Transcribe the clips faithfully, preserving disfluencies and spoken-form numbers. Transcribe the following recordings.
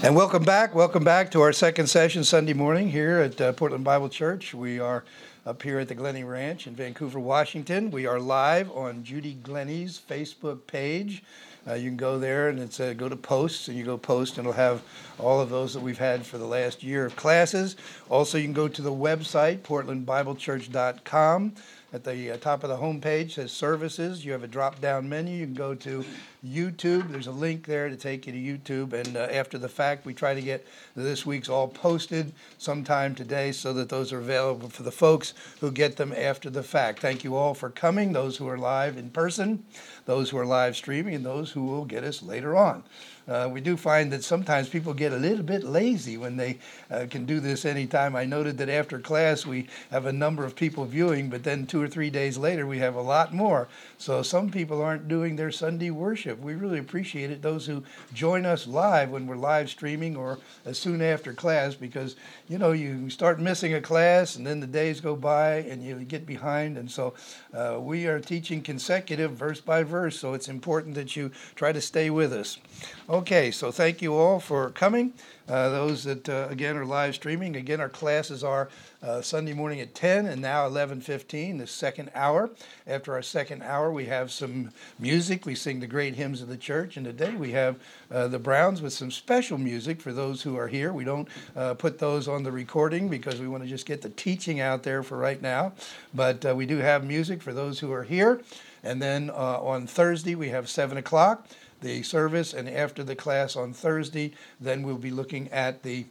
And welcome back. Welcome back to our second session Sunday morning here at uh, Portland Bible Church. We are up here at the Glenny Ranch in Vancouver, Washington. We are live on Judy Glenny's Facebook page. Uh, you can go there and it's uh, go to posts, and you go post, and it'll have all of those that we've had for the last year of classes. Also, you can go to the website, portland bible church dot com. At the uh, top of the homepage says services. You have a drop-down menu. You can go to YouTube. There's a link there to take you to YouTube. And uh, after the fact, we try to get this week's all posted sometime today so that those are available for the folks who get them after the fact. Thank you all for coming, those who are live in person, those who are live streaming, and those who will get us later on. Uh, we do find that sometimes people get a little bit lazy when they uh, can do this anytime. I noted that after class we have a number of people viewing, but then two or three days later we have a lot more. So some people aren't doing their Sunday worship. We really appreciate it, those who join us live when we're live streaming or as soon after class, because, you know, you start missing a class and then the days go by and you get behind. And so uh, we are teaching consecutive verse by verse, so it's important that you try to stay with us. Okay, so thank you all for coming. Uh, those that, uh, again, are live streaming. Again, our classes are uh, Sunday morning at ten and now eleven fifteen, the second hour. After our second hour, we have some music. We sing the great hymns of the church. And today we have uh, the Browns with some special music for those who are here. We don't uh, put those on the recording because we want to just get the teaching out there for right now. But uh, we do have music for those who are here. And then uh, on Thursday, we have seven o'clock. The service, and after the class on Thursday, then we'll be looking at the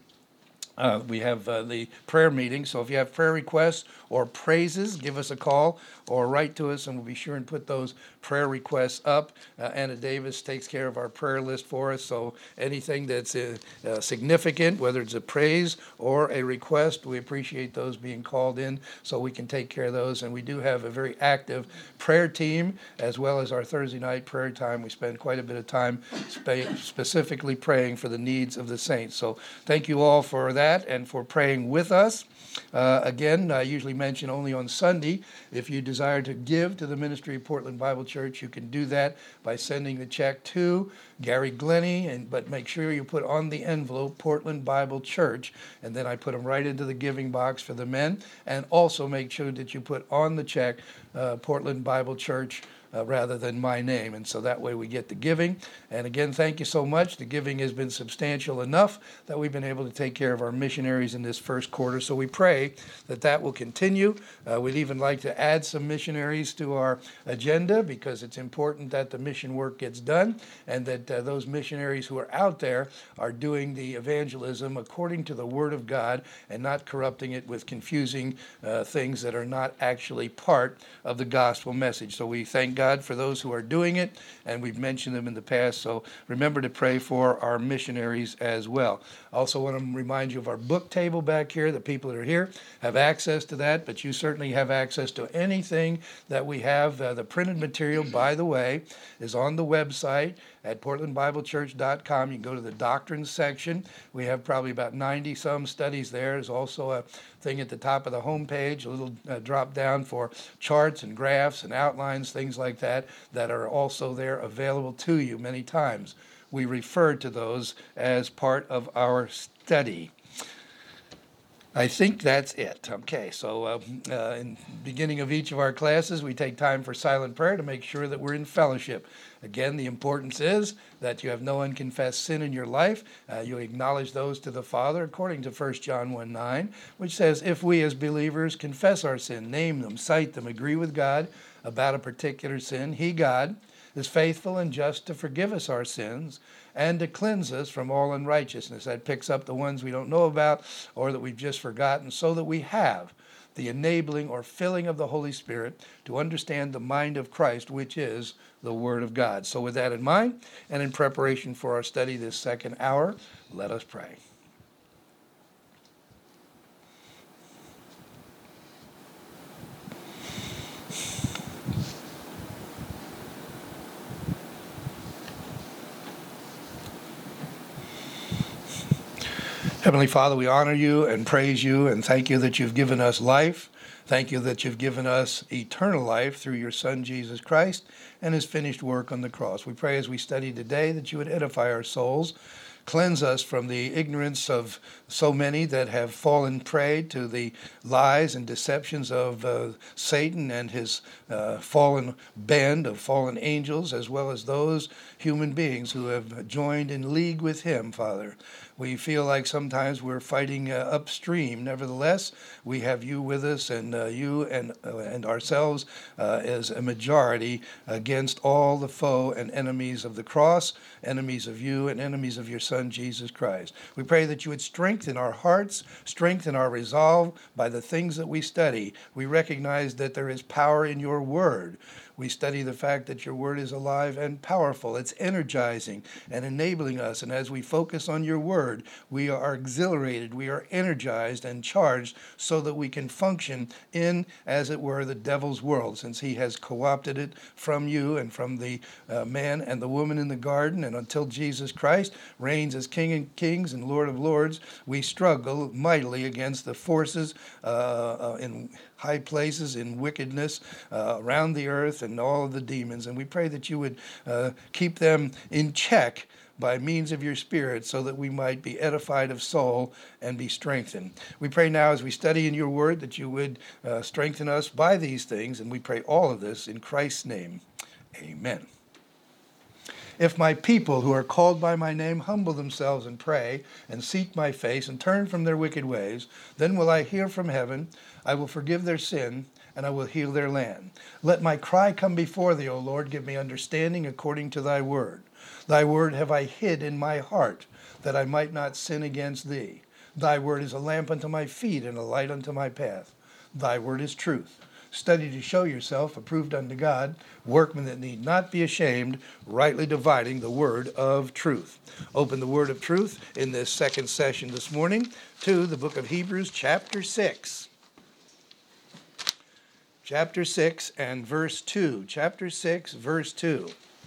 Uh, we have uh, the prayer meeting. So if you have prayer requests or praises, give us a call or write to us, and we'll be sure and put those prayer requests up. Uh, Anna Davis takes care of our prayer list for us. So anything that's uh, uh, significant, whether it's a praise or a request, we appreciate those being called in so we can take care of those. And we do have a very active prayer team as well as our Thursday night prayer time. We spend quite a bit of time spe- specifically praying for the needs of the saints. So thank you all for that and for praying with us. Uh, again, I usually mention only on Sunday. If you desire to give to the ministry of Portland Bible Church, you can do that by sending the check to Gary Glenny, and but make sure you put on the envelope Portland Bible Church, and then I put them right into the giving box for the men. And also make sure that you put on the check uh, Portland Bible Church Uh, rather than my name. And so that way we get the giving. And again, thank you so much. The giving has been substantial enough that we've been able to take care of our missionaries in this first quarter. So we pray that that will continue. Uh, we'd even like to add some missionaries to our agenda because it's important that the mission work gets done and that uh, those missionaries who are out there are doing the evangelism according to the Word of God and not corrupting it with confusing uh, things that are not actually part of the gospel message. So we thank God for those who are doing it, and we've mentioned them in the past, so remember to pray for our missionaries as well. I also want to remind you of our book table back here. The people that are here have access to that, but you certainly have access to anything that we have. Uh, the printed material, by the way, is on the website at portland bible church dot com. You can go to the doctrine section. We have probably about ninety some studies there. There's also a thing at the top of the homepage, a little uh, drop down for charts and graphs and outlines, things like that, that are also there available to you many times. We refer to those as part of our study. I think that's it. Okay, so uh, uh, in the beginning of each of our classes, we take time for silent prayer to make sure that we're in fellowship. Again, the importance is that you have no unconfessed sin in your life. Uh, you acknowledge those to the Father according to First John one nine, which says, if we as believers confess our sin, name them, cite them, agree with God about a particular sin, He, God, is faithful and just to forgive us our sins and to cleanse us from all unrighteousness. That picks up the ones we don't know about or that we've just forgotten, so that we have the enabling or filling of the Holy Spirit to understand the mind of Christ, which is the Word of God. So with that in mind, and in preparation for our study this second hour, let us pray. Heavenly Father, we honor you and praise you and thank you that you've given us life. Thank you that you've given us eternal life through your Son, Jesus Christ, and his finished work on the cross. We pray as we study today that you would edify our souls, Cleanse us from the ignorance of so many that have fallen prey to the lies and deceptions of uh, Satan and his uh, fallen band of fallen angels, as well as those human beings who have joined in league with him, Father. We feel like sometimes we're fighting uh, upstream. Nevertheless, we have you with us, and uh, you and uh, and ourselves uh, as a majority against all the foe and enemies of the cross, enemies of you, and enemies of your Son, Jesus Christ. We pray that you would strengthen our hearts, strengthen our resolve by the things that we study. We recognize that there is power in your word. We study the fact that your word is alive and powerful. It's energizing and enabling us. And as we focus on your word, we are exhilarated, we are energized and charged so that we can function in, as it were, the devil's world, since he has co-opted it from you and from the uh, man and the woman in the garden. And until Jesus Christ reigns as King of Kings and Lord of Lords, we struggle mightily against the forces uh, uh, in high places, in wickedness uh, around the earth, and all of the demons. And we pray that you would uh, keep them in check by means of your Spirit, so that we might be edified of soul and be strengthened. We pray now as we study in your word that you would uh, strengthen us by these things, and we pray all of this in Christ's name. Amen. If my people who are called by my name humble themselves and pray and seek my face and turn from their wicked ways, then will I hear from heaven, I will forgive their sin, and I will heal their land. Let my cry come before thee, O Lord. Give me understanding according to thy word. Thy word have I hid in my heart, that I might not sin against thee. Thy word is a lamp unto my feet and a light unto my path. Thy word is truth. Study to show yourself approved unto God, workmen that need not be ashamed, rightly dividing the word of truth. Open the word of truth in this second session this morning to the book of Hebrews, chapter six. Chapter six and verse two. Chapter six, verse two.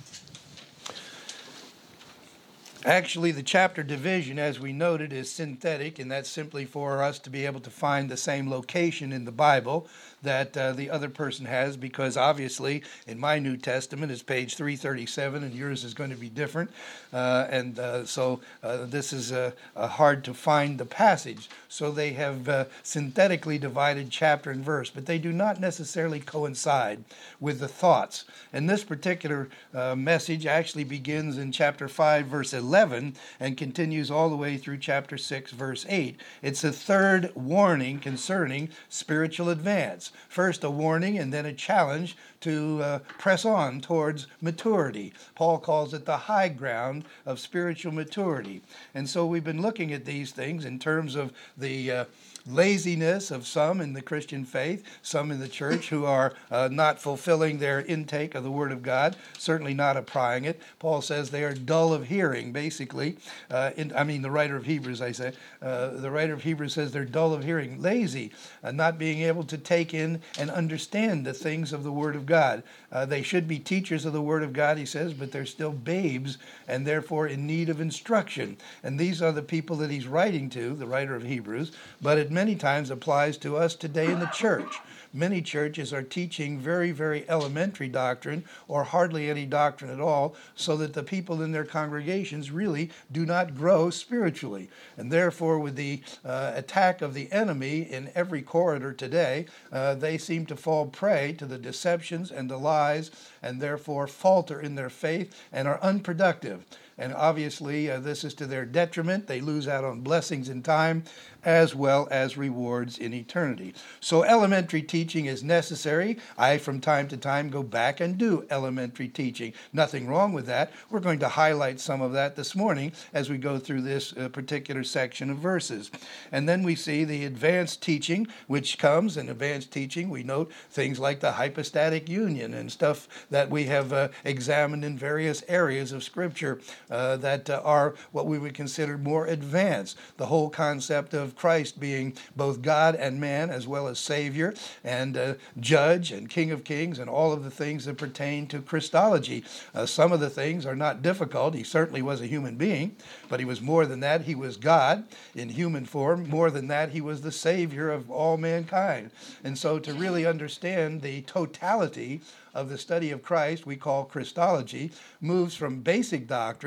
Actually, the chapter division, as we noted, is synthetic, and that's simply for us to be able to find the same location in the Bible that uh, the other person has, because obviously in my New Testament it's page three thirty-seven and yours is going to be different, uh, and uh, so uh, this is uh, uh, hard to find the passage. So they have uh, synthetically divided chapter and verse, but they do not necessarily coincide with the thoughts. And this particular uh, message actually begins in chapter five, verse eleven, and continues all the way through chapter six, verse eight. It's a third warning concerning spiritual advance. First a warning and then a challenge to uh, press on towards maturity. Paul calls it the high ground of spiritual maturity. And so we've been looking at these things in terms of the uh, laziness of some in the Christian faith, some in the church who are uh, not fulfilling their intake of the Word of God, certainly not applying it. Paul says they are dull of hearing, basically. Uh, in, I mean, the writer of Hebrews, I say. Uh, the writer of Hebrews says they're dull of hearing, lazy, uh, not being able to take in and understand the things of the Word of God. Uh, they should be teachers of the Word of God, he says, but they're still babes and therefore in need of instruction. And these are the people that he's writing to, the writer of Hebrews, but it many times applies to us today in the church. Many churches are teaching very, very elementary doctrine or hardly any doctrine at all, so that the people in their congregations really do not grow spiritually. And therefore, with the uh, attack of the enemy in every corridor today, uh, they seem to fall prey to the deceptions and the lies, and therefore falter in their faith and are unproductive. And obviously, uh, this is to their detriment. They lose out on blessings in time as well as rewards in eternity. So elementary teaching is necessary. I, from time to time, go back and do elementary teaching. Nothing wrong with that. We're going to highlight some of that this morning as we go through this uh, particular section of verses. And then we see the advanced teaching, which comes in advanced teaching. We note things like the hypostatic union and stuff that we have uh, examined in various areas of Scripture uh, that uh, are what we would consider more advanced. The whole concept of Christ being both God and man, as well as Savior and uh, Judge and King of Kings, and all of the things that pertain to Christology. Uh, some of the things are not difficult. He certainly was a human being, but he was more than that. He was God in human form. More than that, he was the Savior of all mankind. And so to really understand the totality of the study of Christ, we call Christology, moves from basic doctrine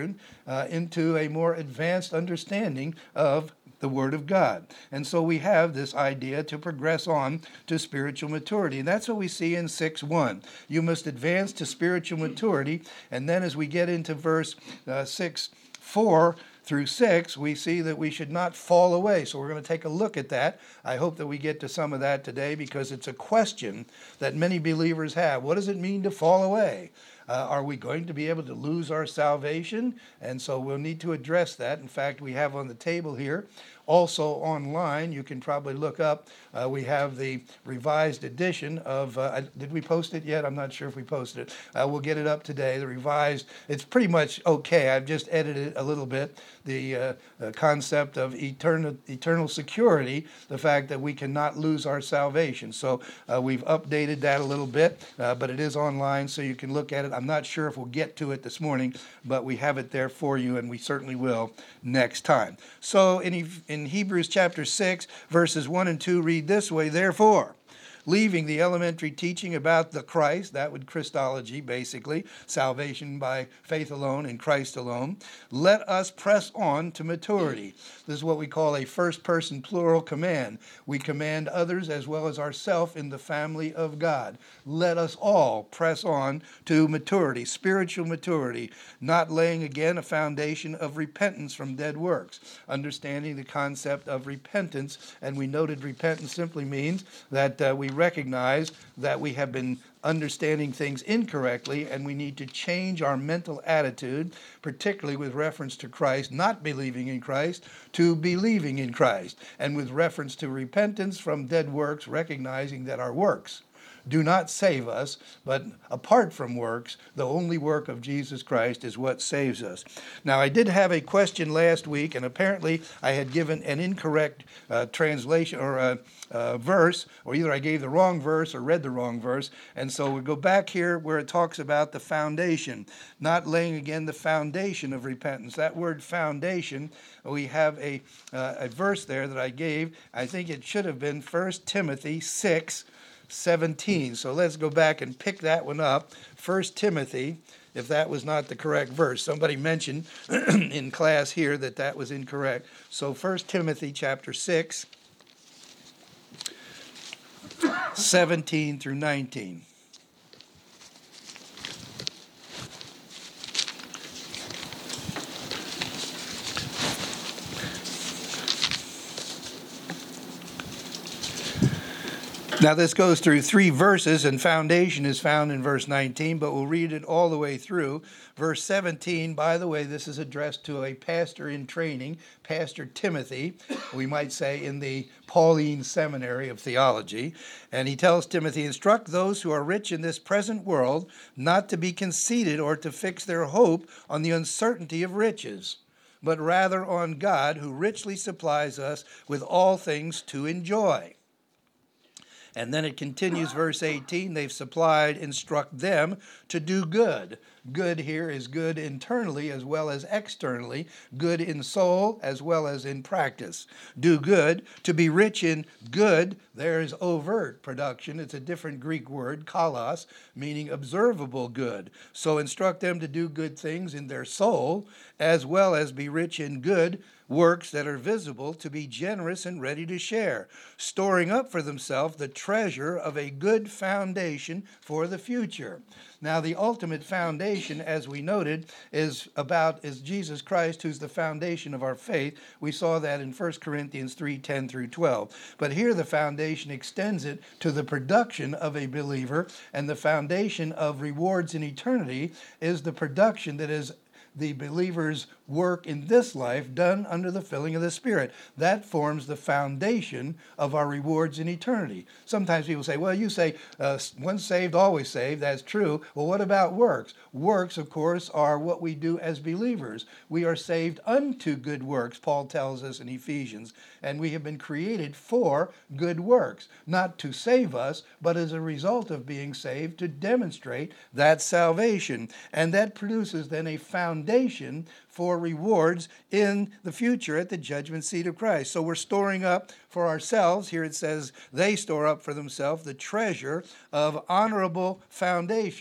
children uh, into a more advanced understanding of the Word of God. And so we have this idea to progress on to spiritual maturity. And that's what we see in six one. You must advance to spiritual maturity. And then as we get into verse uh, six four through six, we see that we should not fall away. So we're going to take a look at that. I hope that we get to some of that today because it's a question that many believers have. What does it mean to fall away? Uh, are we going to be able to lose our salvation? And so we'll need to address that. In fact, we have on the table here, also online, you can probably look up, uh, we have the revised edition of, uh, did we post it yet? I'm not sure if we posted it. Uh, we'll get it up today, the revised. It's pretty much okay. I've just edited it a little bit. The uh, uh, concept of eternal, eternal security, the fact that we cannot lose our salvation. So uh, we've updated that a little bit, uh, but it is online, so you can look at it. I'm not sure if we'll get to it this morning, but we have it there for you, and we certainly will next time. So in, in Hebrews chapter six, verses one and two read this way, therefore, leaving the elementary teaching about the Christ, that would Christology basically, salvation by faith alone in Christ alone, let us press on to maturity. This is what we call a first person plural command. We command others as well as ourselves in the family of God. Let us all press on to maturity, spiritual maturity, not laying again a foundation of repentance from dead works, understanding the concept of repentance. And we noted repentance simply means that uh, we recognize that we have been understanding things incorrectly and we need to change our mental attitude, particularly with reference to Christ, not believing in Christ, to believing in Christ. And with reference to repentance from dead works, recognizing that our works do not save us, but apart from works, the only work of Jesus Christ is what saves us. Now, I did have a question last week, and apparently I had given an incorrect uh, translation or a, a verse, or either I gave the wrong verse or read the wrong verse. And so we go back here where it talks about the foundation, not laying again the foundation of repentance. That word foundation, we have a, uh, a verse there that I gave. I think it should have been First Timothy six, seventeen. So let's go back and pick that one up. First Timothy, if that was not the correct verse. Somebody mentioned in class here that that was incorrect. So First Timothy chapter six, seventeen through nineteen. Now this goes through three verses, and foundation is found in verse nineteen, but we'll read it all the way through. Verse seventeen, by the way, this is addressed to a pastor in training, Pastor Timothy, we might say in the Pauline Seminary of Theology. And he tells Timothy, instruct those who are rich in this present world not to be conceited or to fix their hope on the uncertainty of riches, but rather on God, who richly supplies us with all things to enjoy. And then it continues, verse eighteen, they've supplied, instruct them to do good. Good here is good internally as well as externally, good in soul as well as in practice. Do good, to be rich in good, there's overt production. It's a different Greek word, kalos, meaning observable good. So instruct them to do good things in their soul as well as be rich in good works that are visible, to be generous and ready to share, storing up for themselves the treasure of a good foundation for the future. Now, the ultimate foundation, as we noted, is about is Jesus Christ, who's the foundation of our faith. We saw that in First Corinthians three, ten through twelve. But here the foundation extends it to the production of a believer, and the foundation of rewards in eternity is the production that is the believer's work in this life done under the filling of the Spirit. That forms the foundation of our rewards in eternity. Sometimes people say, well, you say uh, once saved, always saved. That's true. Well, what about works? Works, of course, are what we do as believers. We are saved unto good works, Paul tells us in Ephesians, and we have been created for good works, not to save us, but as a result of being saved to demonstrate that salvation. And that produces then a foundation for rewards in the future at the judgment seat of Christ. So we're storing up for ourselves, here it says they store up for themselves the treasure of honorable foundation,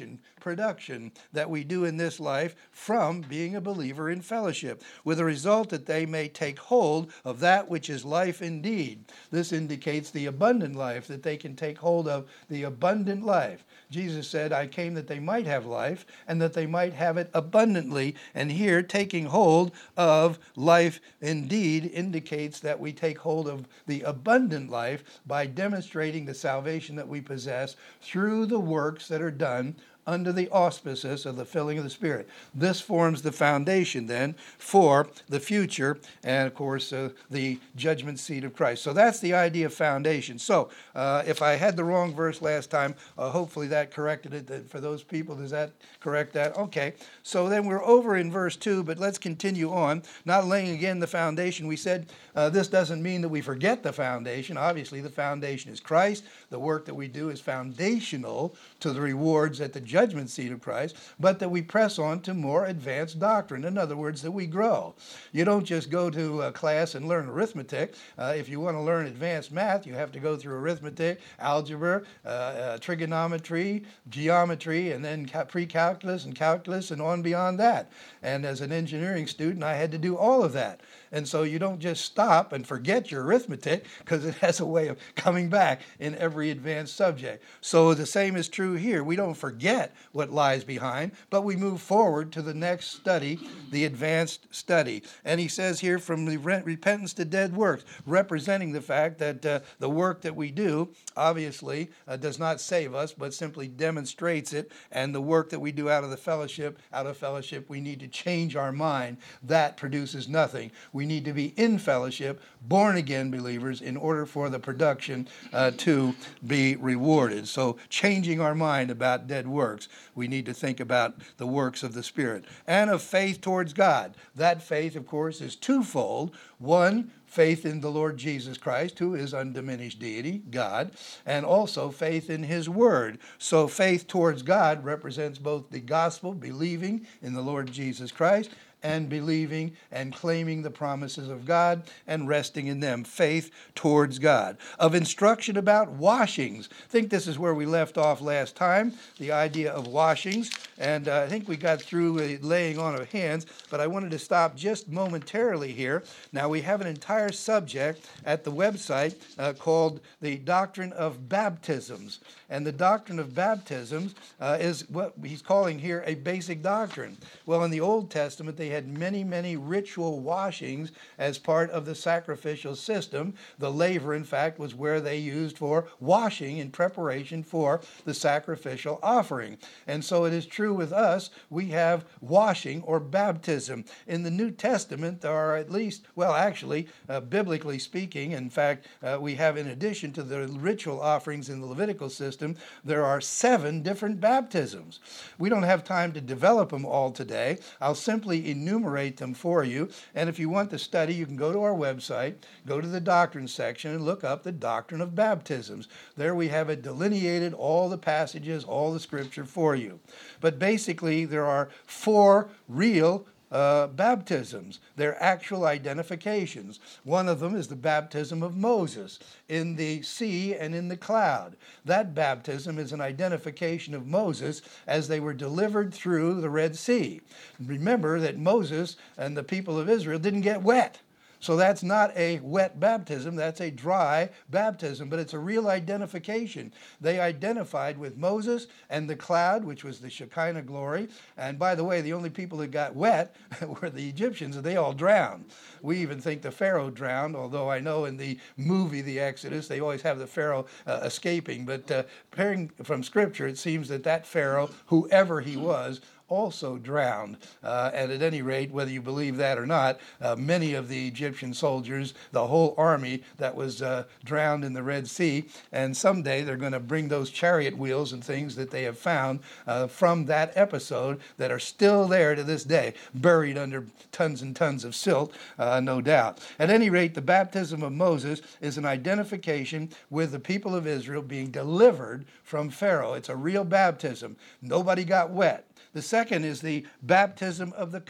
production that we do in this life from being a believer in fellowship, with the result that they may take hold of that which is life indeed. This indicates the abundant life, that they can take hold of the abundant life. Jesus said, I came that they might have life and that they might have it abundantly. And here, taking hold of life indeed indicates that we take hold of the abundant life by demonstrating the salvation that we possess through the works that are done under the auspices of the filling of the Spirit. This forms the foundation then for the future and, of course, uh, the judgment seat of Christ. So that's the idea of foundation. So uh, if I had the wrong verse last time, uh, hopefully that corrected it. That for those people, does that correct that? Okay. So then we're over in verse two, but let's continue on. Not laying again the foundation. We said uh, this doesn't mean that we forget the foundation. Obviously, the foundation is Christ. The work that we do is foundational to the rewards at the judgment seat of Christ, but that we press on to more advanced doctrine. In other words, that we grow. You don't just go to a class and learn arithmetic. Uh, if you want to learn advanced math, you have to go through arithmetic, algebra, uh, uh, trigonometry, geometry, and then ca- pre-calculus and calculus and on beyond that. And as an engineering student, I had to do all of that. And so you don't just stop and forget your arithmetic, because it has a way of coming back in every advanced subject. So the same is true here. We don't forget what lies behind, but we move forward to the next study, the advanced study. And he says here, from the re- repentance to dead works, representing the fact that uh, the work that we do obviously uh, does not save us, but simply demonstrates it. And the work that we do out of the fellowship, out of fellowship, we need to change our mind. That produces nothing. We need to be in fellowship, born again believers, in order for the production uh, to be rewarded. So changing our mind about dead works, we need to think about the works of the Spirit. And of faith towards God. That faith, of course, is twofold. One, faith in the Lord Jesus Christ, who is undiminished deity, God, and also faith in his word. So faith towards God represents both the gospel, believing in the Lord Jesus Christ, and believing and claiming the promises of God and resting in them. Faith towards God. Of instruction about washings. I think this is where we left off last time, the idea of washings. And uh, I think we got through uh, laying on of hands, but I wanted to stop just momentarily here. Now, we have an entire subject at the website uh, called the Doctrine of Baptisms. And the doctrine of baptisms uh, is what he's calling here a basic doctrine. Well, in the Old Testament, they had many, many ritual washings as part of the sacrificial system. The laver, in fact, was where they used for washing in preparation for the sacrificial offering. And so it is true with us. We have washing or baptism. In the New Testament, there are at least, well, actually, uh, biblically speaking, in fact, uh, we have, in addition to the ritual offerings in the Levitical system, there are seven different baptisms. We don't have time to develop them all today. I'll simply enumerate them for you. And if you want the study, you can go to our website, go to the doctrine section, and look up the doctrine of baptisms. There we have it delineated, all the passages, all the scripture for you. But basically, there are four real Uh, baptisms. They're actual identifications. One of them is the baptism of Moses in the sea and in the cloud. That baptism is an identification of Moses as they were delivered through the Red Sea. Remember that Moses and the people of Israel didn't get wet. So that's not a wet baptism, that's a dry baptism, but it's a real identification. They identified with Moses and the cloud, which was the Shekinah glory. And by the way, the only people that got wet were the Egyptians, and they all drowned. We even think the Pharaoh drowned, although I know in the movie, The Exodus, they always have the Pharaoh uh, escaping. But uh, hearing from Scripture, it seems that that Pharaoh, whoever he was, also drowned. Uh, and at any rate, whether you believe that or not, uh, many of the Egyptian soldiers, the whole army that was uh, drowned in the Red Sea, and someday they're going to bring those chariot wheels and things that they have found uh, from that episode that are still there to this day, buried under tons and tons of silt, uh, no doubt. At any rate, the baptism of Moses is an identification with the people of Israel being delivered from Pharaoh. It's a real baptism. Nobody got wet. The second is the baptism of the cup.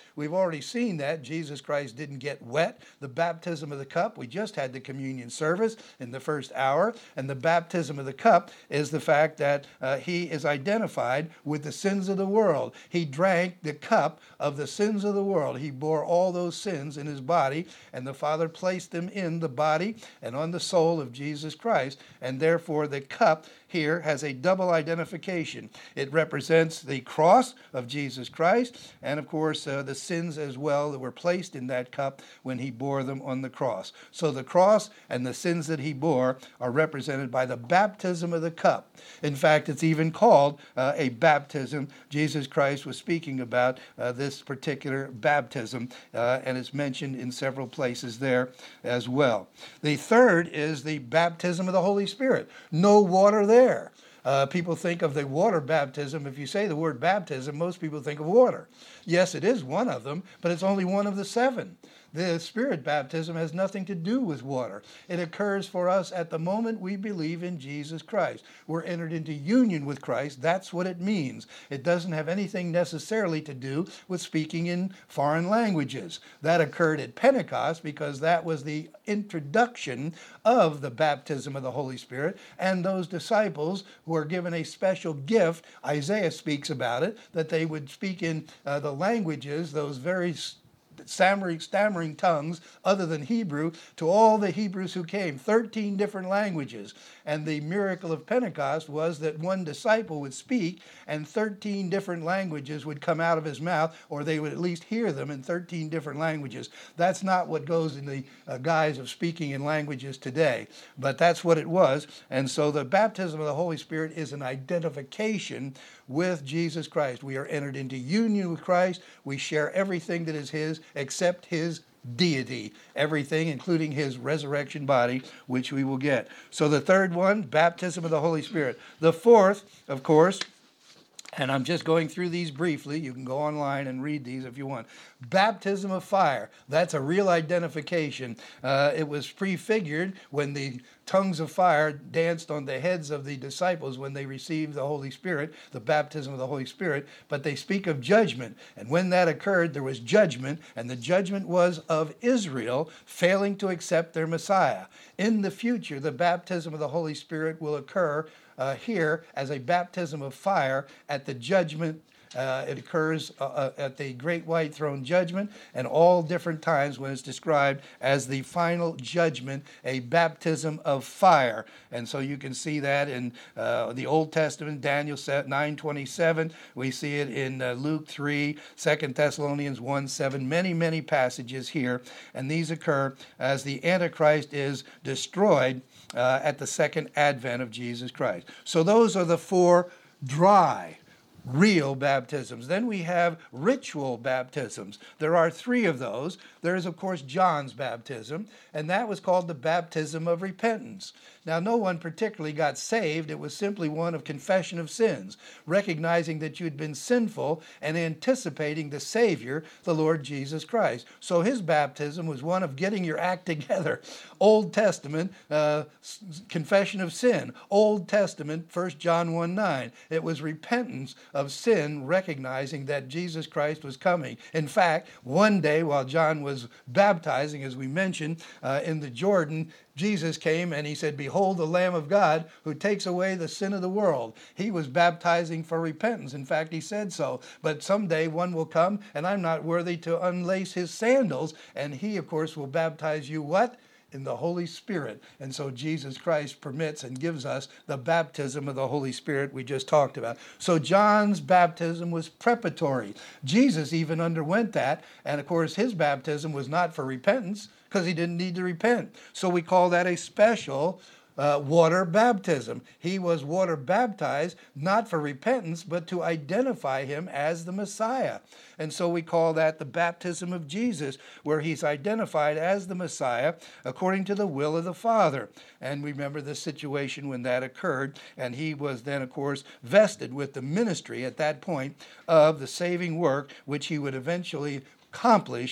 We've already seen that Jesus Christ didn't get wet. The baptism of the cup, we just had the communion service in the first hour, and the baptism of the cup is the fact that uh, he is identified with the sins of the world. He drank the cup of the sins of the world. He bore all those sins in his body, and the Father placed them in the body and on the soul of Jesus Christ, and therefore the cup here has a double identification. It represents the cross of Jesus Christ and, of course, uh, the sins as well that were placed in that cup when he bore them on the cross. So the cross and the sins that he bore are represented by the baptism of the cup. In fact, it's even called uh, a baptism. Jesus Christ was speaking about uh, this particular baptism, uh, and it's mentioned in several places there as well. The third is the baptism of the Holy Spirit. No water there. There. Uh, people think of the water baptism. If you say the word baptism, most people think of water. Yes, it is one of them, but it's only one of the seven. The Spirit baptism has nothing to do with water. It occurs for us at the moment we believe in Jesus Christ. We're entered into union with Christ. That's what it means. It doesn't have anything necessarily to do with speaking in foreign languages. That occurred at Pentecost because that was the introduction of the baptism of the Holy Spirit, and those disciples were given a special gift. Isaiah speaks about it, that they would speak in uh, the languages, those very stammering, stammering tongues other than Hebrew, to all the Hebrews who came, thirteen different languages. And the miracle of Pentecost was that one disciple would speak and thirteen different languages would come out of his mouth, or they would at least hear them in thirteen different languages. That's not what goes in the uh, guise of speaking in languages today, but that's what it was. And so the baptism of the Holy Spirit is an identification with Jesus Christ. We are entered into union with Christ. We share everything that is his except his deity, everything, including his resurrection body, which we will get. So the third one, baptism of the Holy Spirit. The fourth, of course, and I'm just going through these briefly. You can go online and read these if you want. Baptism of fire. That's a real identification. Uh, it was prefigured when the tongues of fire danced on the heads of the disciples when they received the Holy Spirit, the baptism of the Holy Spirit. But they speak of judgment. And when that occurred, there was judgment. And the judgment was of Israel failing to accept their Messiah. In the future, the baptism of the Holy Spirit will occur Uh, here as a baptism of fire at the judgment. Uh, it occurs uh, uh, at the great white throne judgment, and all different times when it's described as the final judgment, a baptism of fire. And so you can see that in uh, the Old Testament, Daniel nine twenty-seven. We see it in uh, Luke three, Second Thessalonians one seven, many, many passages here. And these occur as the Antichrist is destroyed uh, at the second advent of Jesus Christ. So those are the four dry, real baptisms. Then we have ritual baptisms. There are three of those. There is, of course, John's baptism, and that was called the baptism of repentance. Now, no one particularly got saved. It was simply one of confession of sins, recognizing that you'd been sinful and anticipating the Savior, the Lord Jesus Christ. So his baptism was one of getting your act together. Old Testament, uh, confession of sin. Old Testament, First John one nine. It was repentance of sin, recognizing that Jesus Christ was coming. In fact, one day while John was baptizing, as we mentioned, uh, in the Jordan, Jesus came and he said, "Behold the Lamb of God who takes away the sin of the world." He was baptizing for repentance. In fact, he said so. But someday one will come, and I'm not worthy to unlace his sandals. And he, of course, will baptize you what? In the Holy Spirit. And so Jesus Christ permits and gives us the baptism of the Holy Spirit we just talked about. So John's baptism was preparatory. Jesus even underwent that. And of course, his baptism was not for repentance because he didn't need to repent. So we call that a special Uh, water baptism. He was water baptized not for repentance, but to identify him as the Messiah. And so we call that the baptism of Jesus, where he's identified as the Messiah according to the will of the Father. And remember the situation when that occurred, and he was then, of course, vested with the ministry at that point of the saving work, which he would eventually accomplish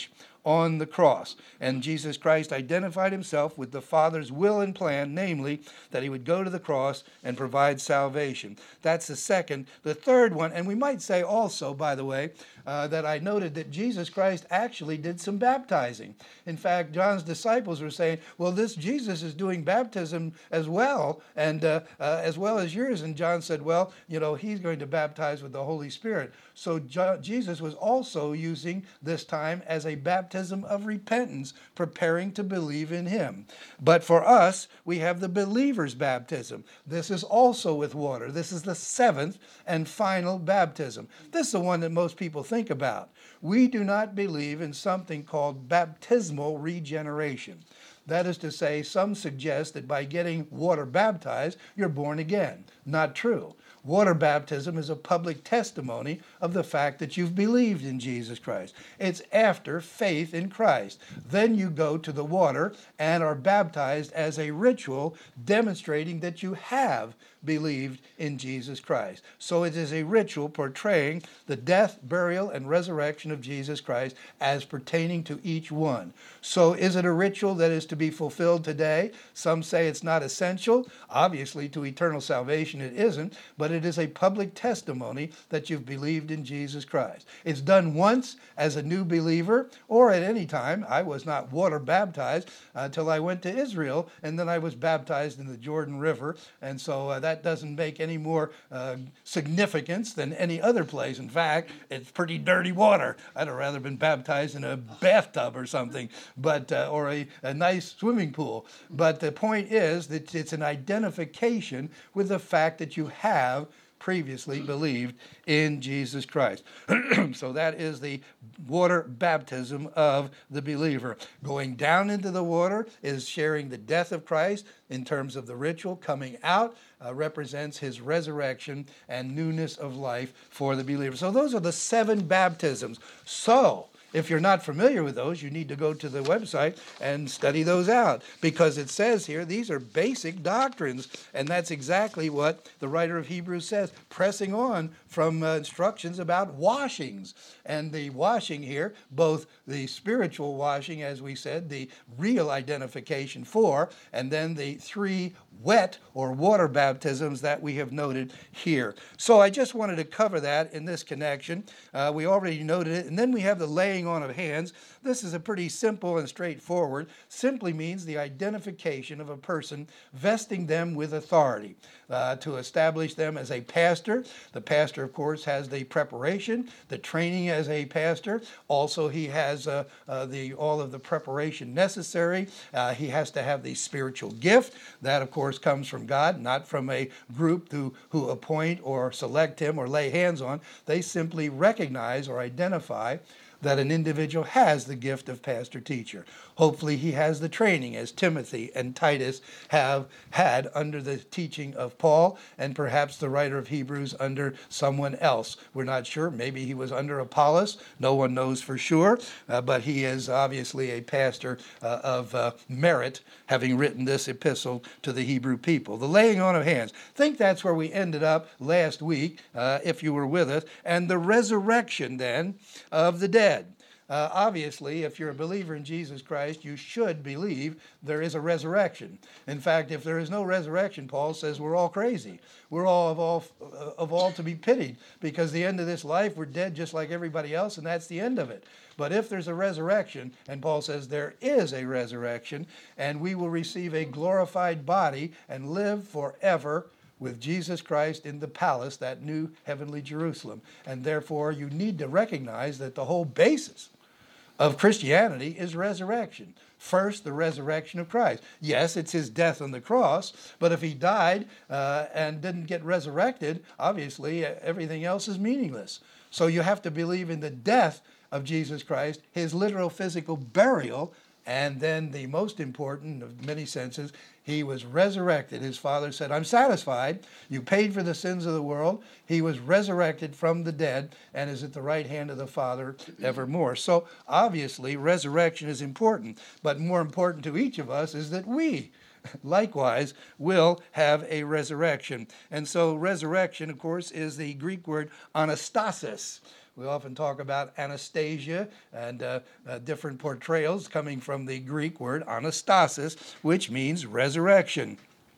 on the cross. And Jesus Christ identified himself with the Father's will and plan, namely that he would go to the cross and provide salvation. That's the second. The third one, and we might say also, by the way, uh, that I noted that Jesus Christ actually did some baptizing. In fact, John's disciples were saying, well, this Jesus is doing baptism as well, and uh, uh, as well as yours. And John said, well, you know, he's going to baptize with the Holy Spirit. So Jo- Jesus was also using this time as a baptism of repentance, preparing to believe in him. But for us, we have the believer's baptism. This is also with water. This is the seventh and final baptism. This is the one that most people think about. We do not believe in something called baptismal regeneration. That is to say, some suggest that by getting water baptized, you're born again. Not true. Water baptism is a public testimony of the fact that you've believed in Jesus Christ. It's after faith in Christ. Then you go to the water and are baptized as a ritual demonstrating that you have believed in Jesus Christ. So it is a ritual portraying the death, burial, and resurrection of Jesus Christ as pertaining to each one. So is it a ritual that is to be fulfilled today? Some say it's not essential. Obviously, to eternal salvation it isn't, but it is a public testimony that you've believed in Jesus Christ. It's done once as a new believer, or at any time. I was not water baptized until I went to Israel, and then I was baptized in the Jordan River, and so uh, that doesn't make any more uh, significance than any other place. In fact, it's pretty dirty water. I'd have rather been baptized in a bathtub or something, but uh, or a, a nice swimming pool. But the point is that it's an identification with the fact that you have previously believed in Jesus Christ. So that is the water baptism of the believer. Going down into the water is sharing the death of Christ in terms of the ritual. Coming out uh, represents his resurrection and newness of life for the believer. So those are the seven baptisms. So if you're not familiar with those, you need to go to the website and study those out, because it says here these are basic doctrines, and that's exactly what the writer of Hebrews says, pressing on from uh, instructions about washings. And the washing here, both the spiritual washing, as we said, the real identification for, and then the three wet or water baptisms that we have noted here. So I just wanted to cover that in this connection. Uh, we already noted it. And then we have the laying on of hands. This is a pretty simple and straightforward. Simply means the identification of a person, vesting them with authority uh, to establish them as a pastor. The pastor, of course, has the preparation, the training as a pastor. Also, he has uh, uh, the all of the preparation necessary. Uh, he has to have the spiritual gift. That, of course, comes from God, not from a group who, who appoint or select him or lay hands on. They simply recognize or identify that an individual has the gift of pastor-teacher. Hopefully he has the training as Timothy and Titus have had under the teaching of Paul, and perhaps the writer of Hebrews under someone else. We're not sure. Maybe he was under Apollos. No one knows for sure, uh, but he is obviously a pastor uh, of uh, merit, having written this epistle to the Hebrew people. The laying on of hands. I think that's where we ended up last week, uh, if you were with us, and the resurrection then of the dead. Uh, obviously, if you're a believer in Jesus Christ, you should believe there is a resurrection. In fact, if there is no resurrection, Paul says we're all crazy. We're all of all of all to be pitied, because the end of this life, we're dead just like everybody else, and that's the end of it. But if there's a resurrection, and Paul says there is a resurrection, and we will receive a glorified body and live forever with Jesus Christ in the palace, that new heavenly Jerusalem. And therefore, you need to recognize that the whole basis of Christianity is resurrection. First, the resurrection of Christ. Yes, it's his death on the cross, but if he died uh, and didn't get resurrected, obviously everything else is meaningless. So you have to believe in the death of Jesus Christ, his literal physical burial, and then the most important of many senses, he was resurrected. His Father said, I'm satisfied. You paid for the sins of the world. He was resurrected from the dead and is at the right hand of the Father evermore. So obviously, resurrection is important. But more important to each of us is that we likewise will have a resurrection. And so resurrection, of course, is the Greek word anastasis. We often talk about Anastasia and uh, uh, different portrayals coming from the Greek word anastasis, which means resurrection.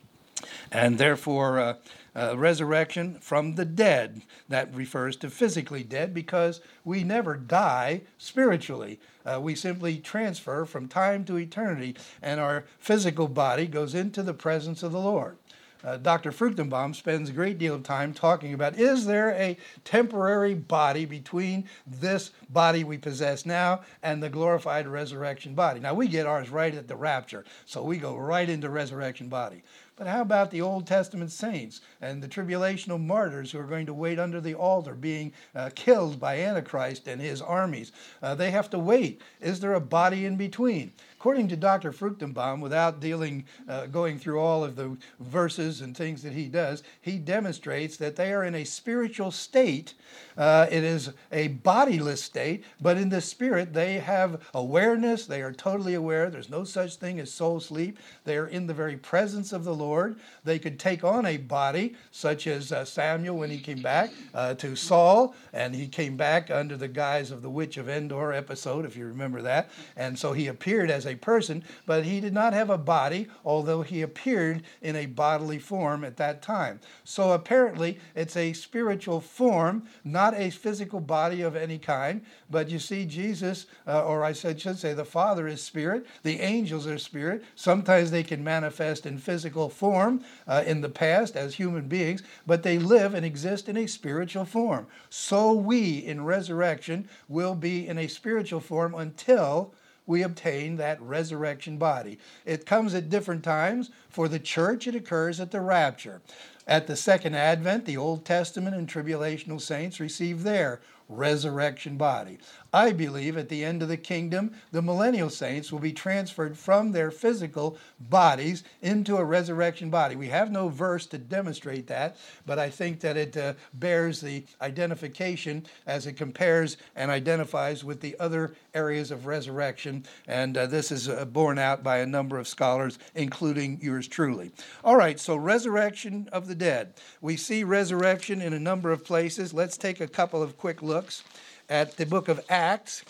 And therefore, uh, uh, resurrection from the dead. That refers to physically dead because we never die spiritually. Uh, we simply transfer from time to eternity, and our physical body goes into the presence of the Lord. Uh, Doctor Fruchtenbaum spends a great deal of time talking about, is there a temporary body between this body we possess now and the glorified resurrection body? Now, we get ours right at the rapture, so we go right into resurrection body. But how about the Old Testament saints and the tribulational martyrs who are going to wait under the altar being uh, killed by Antichrist and his armies? Uh, they have to wait. Is there a body in between? According to Doctor Fruchtenbaum, without dealing, uh, going through all of the verses and things that he does, he demonstrates that they are in a spiritual state. Uh, it is a bodiless state, but in the spirit they have awareness. They are totally aware. There's no such thing as soul sleep. They are in the very presence of the Lord. They could take on a body, such as uh, Samuel when he came back uh, to Saul, and he came back under the guise of the Witch of Endor episode, if you remember that. And so he appeared as a person, but he did not have a body, although he appeared in a bodily form at that time. So apparently it's a spiritual form, not a physical body of any kind. But you see, Jesus, uh, or I said, should say, the Father is spirit, the angels are spirit. Sometimes they can manifest in physical form uh, in the past as human beings, but they live and exist in a spiritual form. So we in resurrection will be in a spiritual form until we obtain that resurrection body. It comes at different times. For the church, it occurs at the rapture. At the second advent, the Old Testament and tribulational saints receive their resurrection body. I believe at the end of the kingdom, the millennial saints will be transferred from their physical bodies into a resurrection body. We have no verse to demonstrate that, but I think that it uh, bears the identification as it compares and identifies with the other areas of resurrection, and uh, this is uh, borne out by a number of scholars, including yours truly. All right, so resurrection of the dead. We see resurrection in a number of places. Let's take a couple of quick looks at the book of Acts.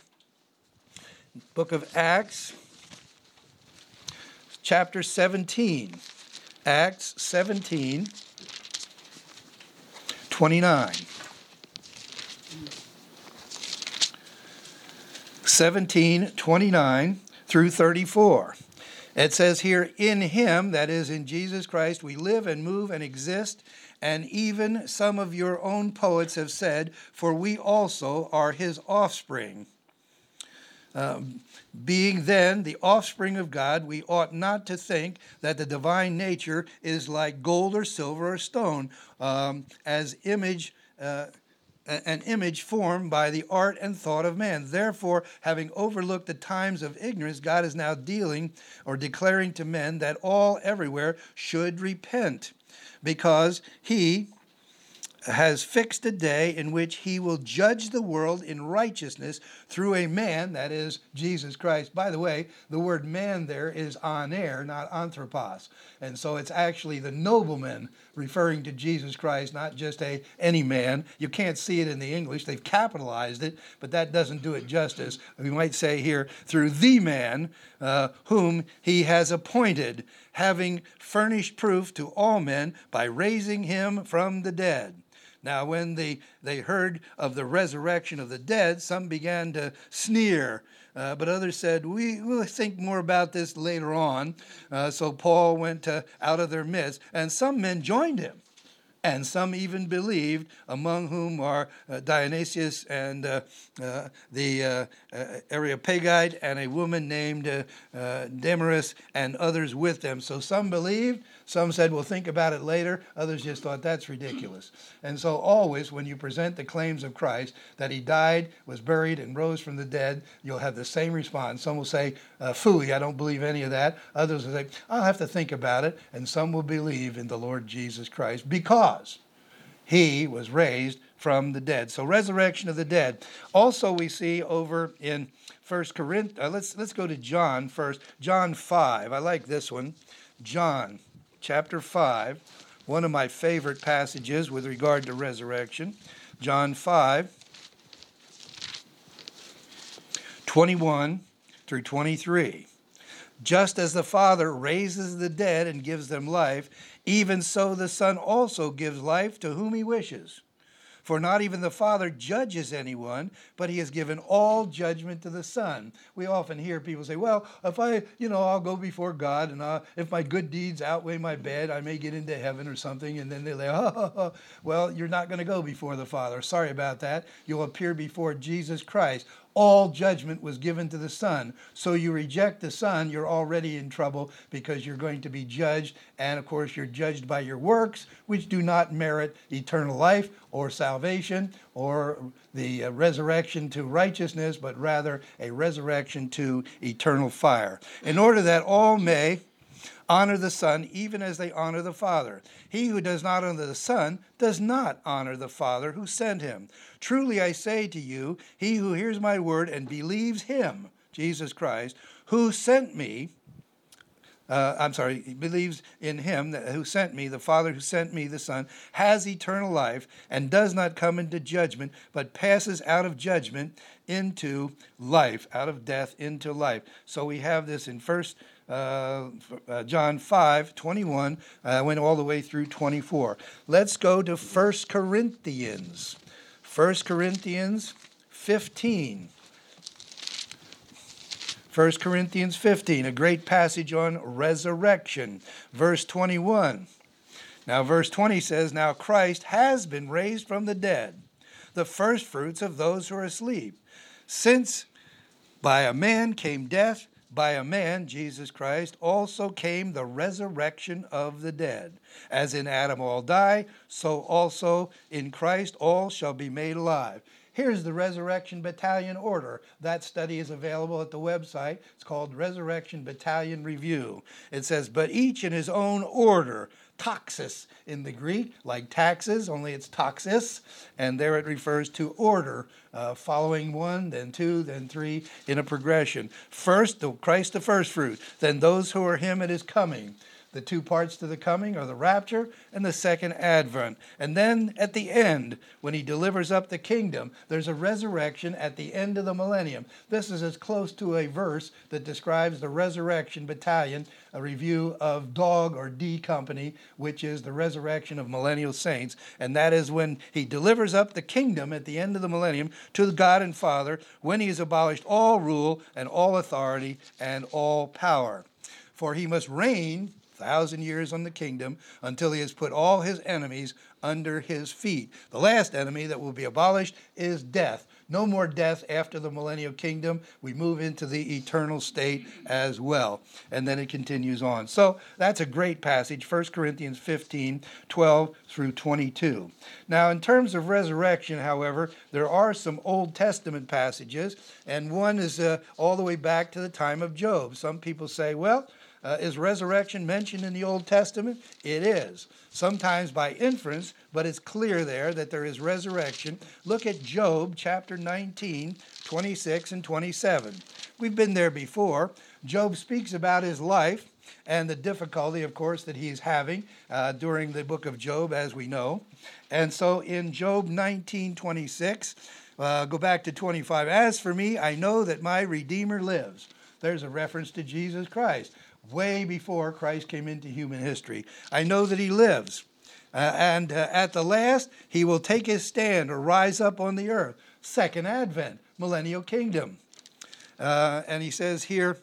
Book of Acts, chapter seventeen. Acts seventeen, twenty-nine. seventeen, twenty-nine through thirty-four. It says here, in him, that is in Jesus Christ, we live and move and exist, and even some of your own poets have said, for we also are his offspring. Um, being then the offspring of God, we ought not to think that the divine nature is like gold or silver or stone, um, as image uh, an image formed by the art and thought of man. Therefore, having overlooked the times of ignorance, God is now dealing or declaring to men that all everywhere should repent, because he has fixed a day in which he will judge the world in righteousness through a man, that is Jesus Christ. By the way, the word man there is aner, not anthropos. And so it's actually the nobleman referring to Jesus Christ, not just a any man. You can't see it in the English. They've capitalized it, but that doesn't do it justice. We might say here, through the man uh, whom he has appointed, having furnished proof to all men by raising him from the dead. Now, when they, they heard of the resurrection of the dead, some began to sneer, uh, but others said, we will think more about this later on. Uh, so Paul went uh, out of their midst, and some men joined him. And some even believed, among whom are uh, Dionysius and uh, uh, the uh, uh, Areopagite and a woman named uh, uh, Damaris and others with them. So some believed, some said, we'll think about it later. Others just thought that's ridiculous. And so always when you present the claims of Christ, that he died, was buried, and rose from the dead, you'll have the same response. Some will say, uh, phooey, I don't believe any of that. Others will say, I'll have to think about it. And some will believe in the Lord Jesus Christ because he was raised from the dead. So resurrection of the dead. Also we see over in First Corinthians, uh, let's let's go to John first. John five. I like this one. John chapter five, one of my favorite passages with regard to resurrection. John five, twenty-one through twenty-three. Just as the Father raises the dead and gives them life, even so the Son also gives life to whom he wishes. For not even the Father judges anyone, but he has given all judgment to the Son. We often hear people say, well, if I, you know, I'll go before God, and uh, if my good deeds outweigh my bad, I may get into heaven or something. And then they're like, oh, oh, oh. Well, you're not going to go before the Father. Sorry about that. You'll appear before Jesus Christ. All judgment was given to the Son. So you reject the Son, you're already in trouble because you're going to be judged. And of course, you're judged by your works, which do not merit eternal life or salvation or the uh, resurrection to righteousness, but rather a resurrection to eternal fire. In order that all may honor the Son, even as they honor the Father. He who does not honor the Son does not honor the Father who sent him. Truly I say to you, he who hears my word and believes him, Jesus Christ, who sent me, uh, I'm sorry, he believes in him that, who sent me, the Father who sent me, the Son, has eternal life and does not come into judgment, but passes out of judgment into life, out of death into life. So we have this in First Uh, uh, John five, twenty-one, uh, went all the way through twenty-four. Let's go to First Corinthians. First Corinthians fifteen. First Corinthians fifteen, a great passage on resurrection. Verse twenty-one. Now verse twenty says, now Christ has been raised from the dead, the firstfruits of those who are asleep. Since by a man came death, by a man, Jesus Christ, also came the resurrection of the dead. As in Adam all die, so also in Christ all shall be made alive. Here's the Resurrection Battalion order. That study is available at the website. It's called Resurrection Battalion Review. It says, but each in his own order, taxis in the Greek, like taxes, only it's taxis, and there it refers to order, uh, following one, then two, then three, in a progression. First, the Christ the first fruit, then those who are him at his coming. The two parts to the coming are the rapture and the second advent. And then at the end, when he delivers up the kingdom, there's a resurrection at the end of the millennium. This is as close to a verse that describes the Resurrection Battalion, a review of Dog or D Company, which is the resurrection of millennial saints. And that is when he delivers up the kingdom at the end of the millennium to God and Father, when he has abolished all rule and all authority and all power. For he must reign thousand years on the kingdom until he has put all his enemies under his feet. The last enemy that will be abolished is death. No more death after the millennial kingdom. We move into the eternal state as well. And then it continues on. So that's a great passage, First Corinthians fifteen, twelve through twenty-two. Now, in terms of resurrection, however, there are some Old Testament passages, and one is uh, all the way back to the time of Job. Some people say, well, Uh, is resurrection mentioned in the Old Testament? It is. Sometimes by inference, but it's clear there that there is resurrection. Look at Job chapter nineteen, twenty-six and twenty-seven. We've been there before. Job speaks about his life and the difficulty, of course, that he's having uh, during the book of Job, as we know. And so in Job nineteen, twenty-six, uh, go back to twenty-five. As for me, I know that my Redeemer lives. There's a reference to Jesus Christ, way before Christ came into human history. I know that he lives. Uh, and uh, at the last, he will take his stand or rise up on the earth. Second advent, millennial kingdom. Uh, and he says here,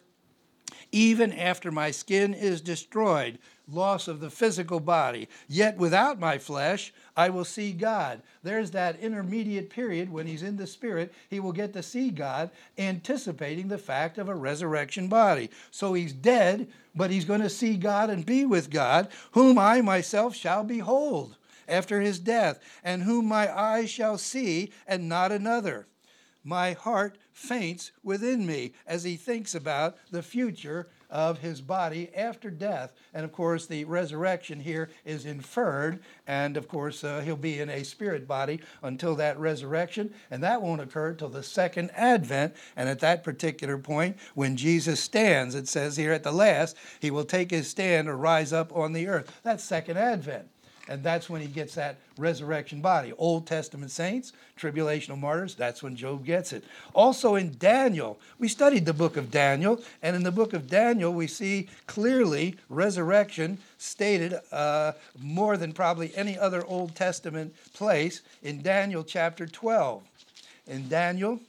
even after my skin is destroyed, loss of the physical body, yet without my flesh, I will see God. There's that intermediate period when he's in the spirit, he will get to see God, anticipating the fact of a resurrection body. So he's dead, but he's going to see God and be with God, whom I myself shall behold after his death, and whom my eyes shall see, and not another. My heart faints within me as he thinks about the future of his body after death. And of course, the resurrection here is inferred. And of course, uh, he'll be in a spirit body until that resurrection. And that won't occur till the second advent. And at that particular point, when Jesus stands, it says here at the last, he will take his stand or rise up on the earth. That's second advent. And that's when he gets that resurrection body. Old Testament saints, tribulational martyrs, that's when Job gets it. Also in Daniel, we studied the book of Daniel, and in the book of Daniel we see clearly resurrection stated uh, more than probably any other Old Testament place in Daniel chapter twelve. In Daniel,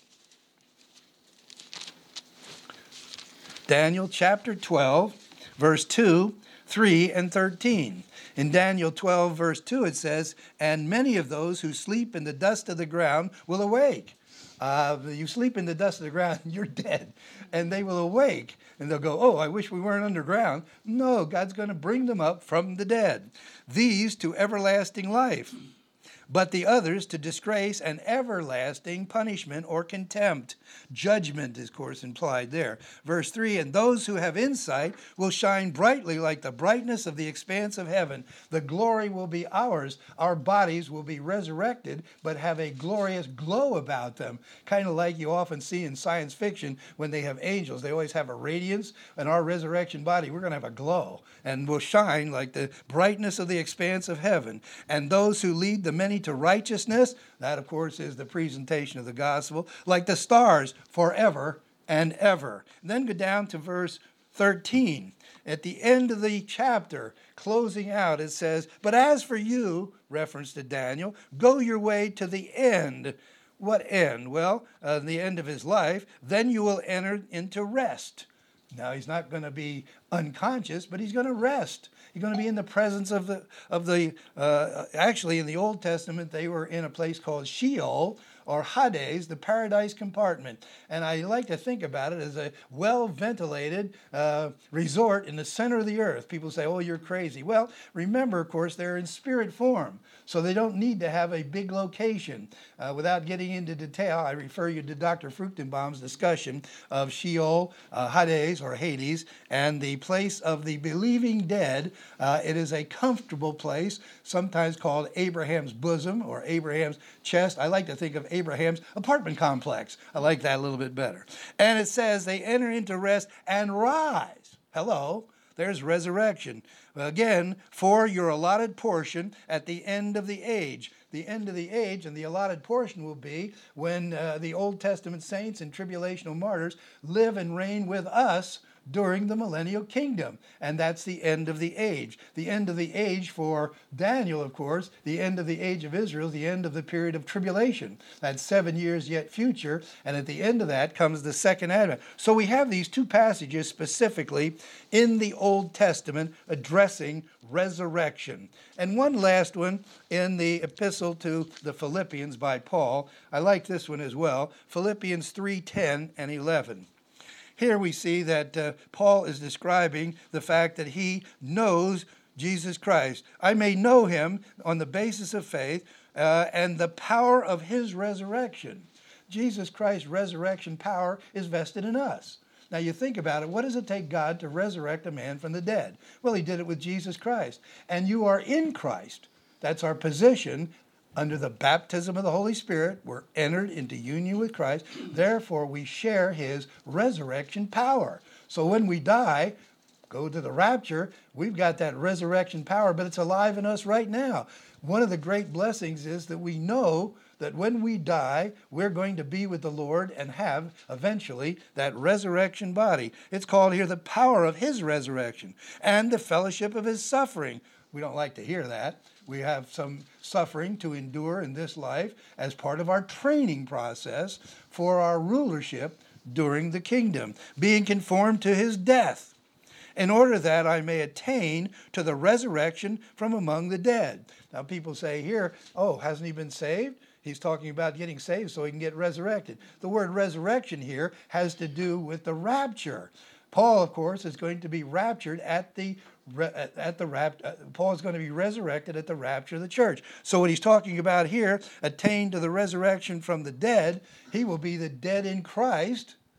Daniel chapter twelve, verse two, three, and thirteen. In Daniel twelve, verse two, it says, "And many of those who sleep in the dust of the ground will awake." Uh, you sleep in the dust of the ground, you're dead. And they will awake. And they'll go, "Oh, I wish we weren't underground." No, God's going to bring them up from the dead. "These to everlasting life, but the others to disgrace and everlasting punishment or contempt." Judgment is, of course, implied there. Verse three, "And those who have insight will shine brightly like the brightness of the expanse of heaven." The glory will be ours. Our bodies will be resurrected, but have a glorious glow about them. Kind of like you often see in science fiction when they have angels. They always have a radiance. In our resurrection body, we're going to have a glow. And will shine like the brightness of the expanse of heaven. "And those who lead the many to righteousness," that of course is the presentation of the gospel, "like the stars forever and ever." And then go down to verse thirteen. At the end of the chapter, closing out, it says, "But as for you," reference to Daniel, "go your way to the end." What end? Well, uh, the end of his life. "Then you will enter into rest." Now, he's not going to be unconscious, but he's going to rest. He's going to be in the presence of the, of the uh, actually in the Old Testament, they were in a place called Sheol, or Hades, the paradise compartment. And I like to think about it as a well-ventilated uh, resort in the center of the earth. People say, "Oh, you're crazy." Well, remember, of course, they're in spirit form, so they don't need to have a big location. Uh, without getting into detail, I refer you to Doctor Fruchtenbaum's discussion of Sheol, uh, Hades, or Hades, and the place of the believing dead. Uh, it is a comfortable place, sometimes called Abraham's bosom or Abraham's chest. I like to think of Abraham's apartment complex. I like that a little bit better. And it says they enter into rest and rise. Hello, there's resurrection. Again, for your allotted portion at the end of the age. The end of the age and the allotted portion will be when uh, the Old Testament saints and tribulational martyrs live and reign with us during the millennial kingdom. And that's the end of the age. The end of the age for Daniel, of course, the end of the age of Israel, the end of the period of tribulation. That's seven years yet future. And at the end of that comes the second advent. So we have these two passages specifically in the Old Testament addressing resurrection. And one last one in the epistle to the Philippians by Paul. I like this one as well. Philippians three, ten and eleven. Here we see that uh, Paul is describing the fact that he knows Jesus Christ. "I may know him on the basis of faith uh, and the power of his resurrection." Jesus Christ's resurrection power is vested in us. Now you think about it, what does it take God to resurrect a man from the dead? Well, he did it with Jesus Christ. And you are in Christ. That's our position. Under the baptism of the Holy Spirit, we're entered into union with Christ. Therefore, we share his resurrection power. So when we die, go to the rapture, we've got that resurrection power, but it's alive in us right now. One of the great blessings is that we know that when we die, we're going to be with the Lord and have, eventually, that resurrection body. It's called here the power of his resurrection and the fellowship of his suffering. We don't like to hear that. We have some suffering to endure in this life as part of our training process for our rulership during the kingdom, being conformed to his death, in order that I may attain to the resurrection from among the dead. Now people say here, oh, hasn't he been saved? He's talking about getting saved so he can get resurrected. The word resurrection here has to do with the rapture. Paul, of course, is going to be raptured at the at the rap. Paul is going to be resurrected at the rapture of the church. So what he's talking about here, attain to the resurrection from the dead, he will be the dead in Christ,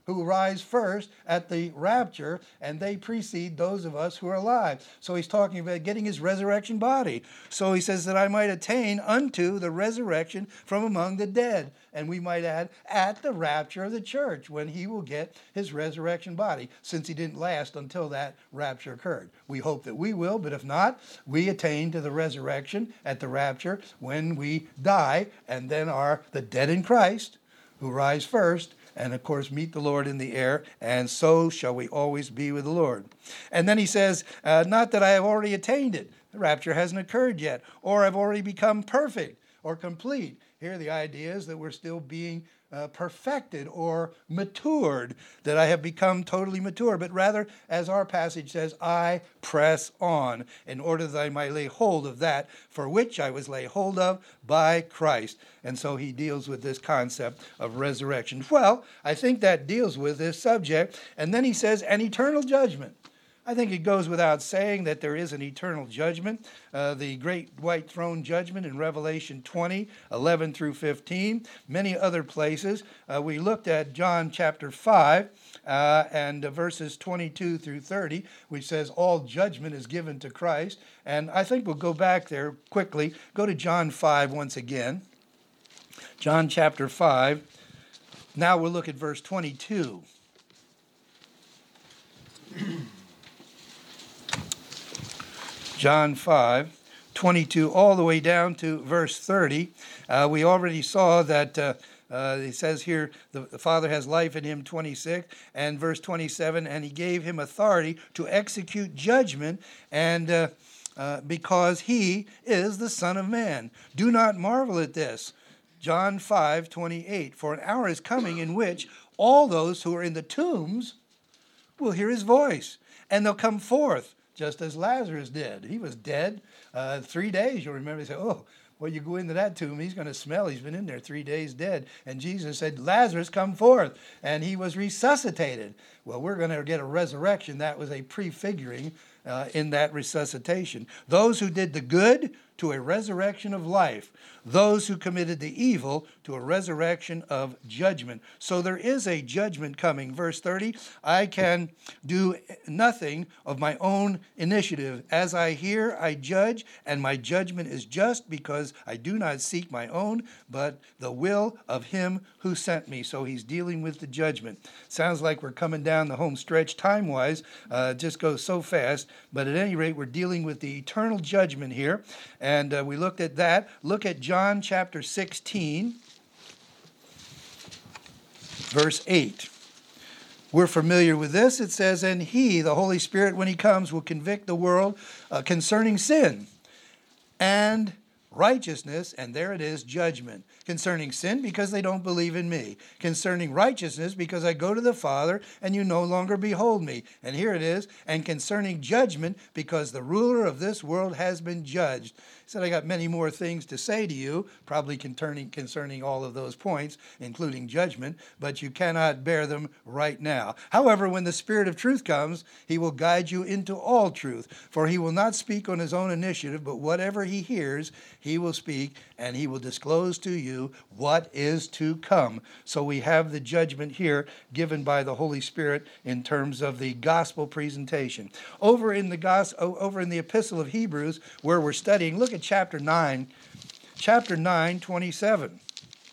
who rise first at the rapture, and they precede those of us who are alive. So he's talking about getting his resurrection body. So he says that I might attain unto the resurrection from among the dead. And we might add, at the rapture of the church, when he will get his resurrection body, since he didn't last until that rapture occurred. We hope that we will, but if not, we attain to the resurrection at the rapture when we die, and then are the dead in Christ, who rise first, and of course meet the Lord in the air, and so shall we always be with the Lord. And then he says, uh, not that I have already attained it, the rapture hasn't occurred yet, or I've already become perfect or complete. Here the idea is that we're still being uh, perfected or matured, that I have become totally mature, but rather, as our passage says, I press on in order that I might lay hold of that for which I was laid hold of by Christ. And so he deals with this concept of resurrection. Well, I think that deals with this subject. And then he says, an eternal judgment. I think it goes without saying that there is an eternal judgment. Uh, the great white throne judgment in Revelation twenty, eleven through fifteen, many other places. Uh, we looked at John chapter five uh, and uh, verses twenty-two through thirty, which says all judgment is given to Christ. And I think we'll go back there quickly. Go to John five once again. John chapter five. Now we'll look at verse twenty-two. John five, twenty-two, all the way down to verse thirty. Uh, we already saw that uh, uh, it says here, the, the Father has life in him, twenty-six, and verse twenty-seven, and he gave him authority to execute judgment, and uh, uh, because he is the Son of Man. Do not marvel at this. John five, twenty-eight, for an hour is coming in which all those who are in the tombs will hear his voice, and they'll come forth, just as Lazarus did. He was dead uh, three days. You'll remember, they say, oh, well, you go into that tomb, he's going to smell. He's been in there three days dead. And Jesus said, Lazarus, come forth. And he was resuscitated. Well, we're going to get a resurrection. That was a prefiguring uh, in that resuscitation. Those who did the good to a resurrection of life. Those who committed the evil to a resurrection of judgment. So there is a judgment coming. Verse thirty, I can do nothing of my own initiative. As I hear, I judge, and my judgment is just, because I do not seek my own, but the will of him who sent me. So he's dealing with the judgment. Sounds like we're coming down the home stretch time-wise. Uh, it just goes so fast. But at any rate, we're dealing with the eternal judgment here. And uh, we looked at that. Look at John chapter sixteen, verse eight. We're familiar with this. It says, and he, the Holy Spirit, when he comes, will convict the world uh, concerning sin and righteousness, and there it is, judgment. Concerning sin, because they don't believe in me. Concerning righteousness, because I go to the Father, and you no longer behold me. And here it is. And concerning judgment, because the ruler of this world has been judged. He said, I got many more things to say to you, probably concerning, concerning all of those points, including judgment, but you cannot bear them right now. However, when the Spirit of truth comes, he will guide you into all truth. For he will not speak on his own initiative, but whatever he hears, he will speak, and he will disclose to you what is to come. So we have the judgment here given by the Holy Spirit in terms of the gospel presentation. Over in the gospel, over in the Epistle of Hebrews, where we're studying, look at chapter nine, chapter nine, twenty-seven.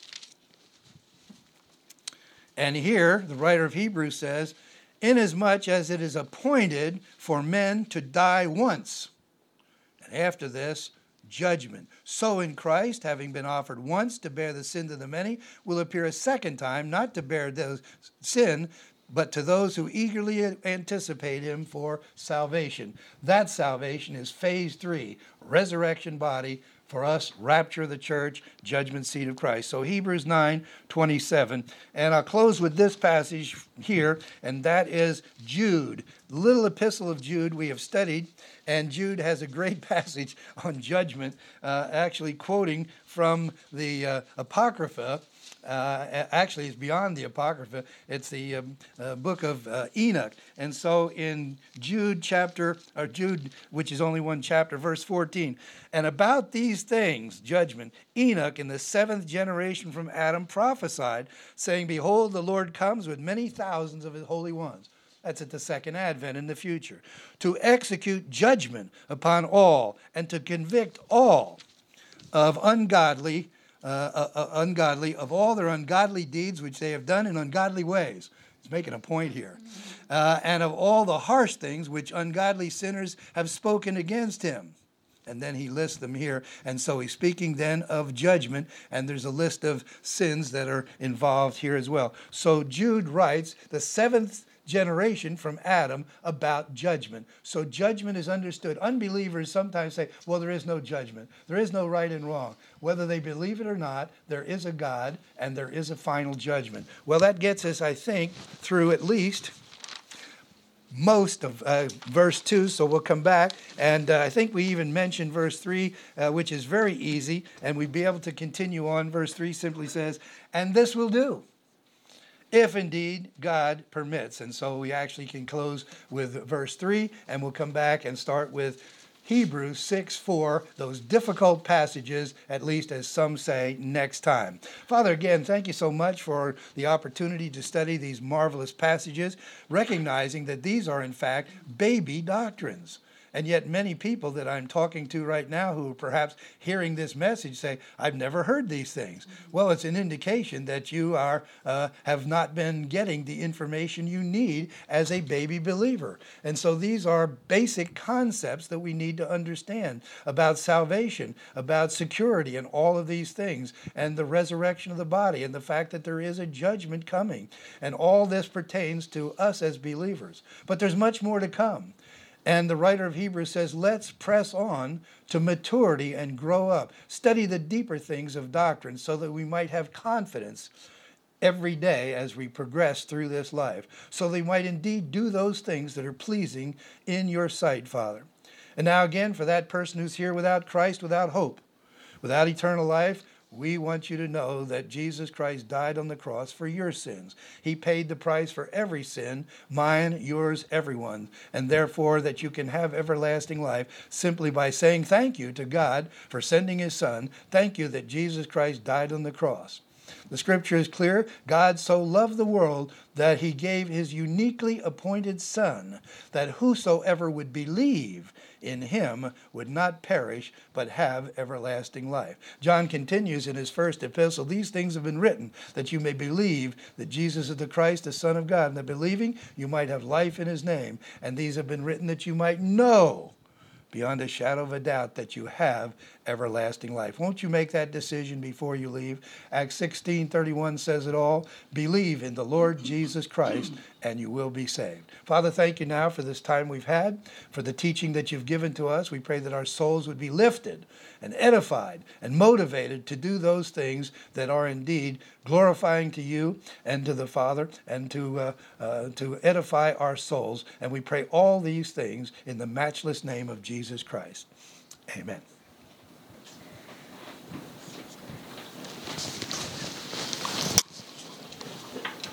And here, the writer of Hebrews says, inasmuch as it is appointed for men to die once, and after this, judgment. So in Christ, having been offered once to bear the sins of the many, will appear a second time, not to bear those sin, but to those who eagerly anticipate him for salvation. That salvation is phase three, resurrection body, for us, rapture of the church, judgment seat of Christ. So Hebrews nine, twenty-seven. And I'll close with this passage here, and that is Jude. little epistle of Jude we have studied, and Jude has a great passage on judgment, uh, actually quoting from the uh, Apocrypha. Uh, actually, it's beyond the Apocrypha. It's the um, uh, book of uh, Enoch. And so in Jude chapter, or Jude, which is only one chapter, verse fourteen, and about these things, judgment, Enoch in the seventh generation from Adam prophesied, saying, behold, the Lord comes with many thousands of his holy ones. That's at the second advent in the future. To execute judgment upon all and to convict all of ungodly Uh, uh, uh, ungodly, of all their ungodly deeds which they have done in ungodly ways. He's making a point here. Uh, and of all the harsh things which ungodly sinners have spoken against him. And then he lists them here. And so he's speaking then of judgment, and there's a list of sins that are involved here as well. So Jude writes the seventh generation from Adam about judgment. So judgment is understood. Unbelievers sometimes say, well, there is no judgment. There is no right and wrong. Whether they believe it or not, there is a God and there is a final judgment. Well, that gets us, I think, through at least most of uh, verse two, so we'll come back. And uh, I think we even mentioned verse three, uh, which is very easy, and we'd be able to continue on. Verse three simply says, and this will do, if indeed God permits. And so we actually can close with verse three, and we'll come back and start with Hebrews six four, those difficult passages, at least as some say, next time. Father, again, thank you so much for the opportunity to study these marvelous passages, recognizing that these are, in fact, baby doctrines. And yet many people that I'm talking to right now who are perhaps hearing this message say, I've never heard these things. Well, it's an indication that you are uh, have not been getting the information you need as a baby believer. And so these are basic concepts that we need to understand about salvation, about security, and all of these things, and the resurrection of the body, and the fact that there is a judgment coming. And all this pertains to us as believers. But there's much more to come. And the writer of Hebrews says, let's press on to maturity and grow up. Study the deeper things of doctrine so that we might have confidence every day as we progress through this life. So they might indeed do those things that are pleasing in your sight, Father. And now again, for that person who's here without Christ, without hope, without eternal life, we want you to know that Jesus Christ died on the cross for your sins. He paid the price for every sin, mine, yours, everyone, and therefore that you can have everlasting life simply by saying thank you to God for sending his Son. Thank you that Jesus Christ died on the cross. The scripture is clear. God so loved the world that he gave his uniquely appointed Son, that whosoever would believe in him would not perish, but have everlasting life. John continues in his first epistle, these things have been written, that you may believe that Jesus is the Christ, the Son of God, and that believing you might have life in his name. And these have been written that you might know beyond a shadow of a doubt that you have everlasting life. Won't you make that decision before you leave? Acts sixteen thirty-one says it all. Believe in the Lord Jesus Christ and you will be saved. Father, thank you now for this time we've had, for the teaching that you've given to us. We pray that our souls would be lifted and edified and motivated to do those things that are indeed glorifying to you and to the Father, and to uh, uh, to edify our souls. And we pray all these things in the matchless name of Jesus Christ. Amen.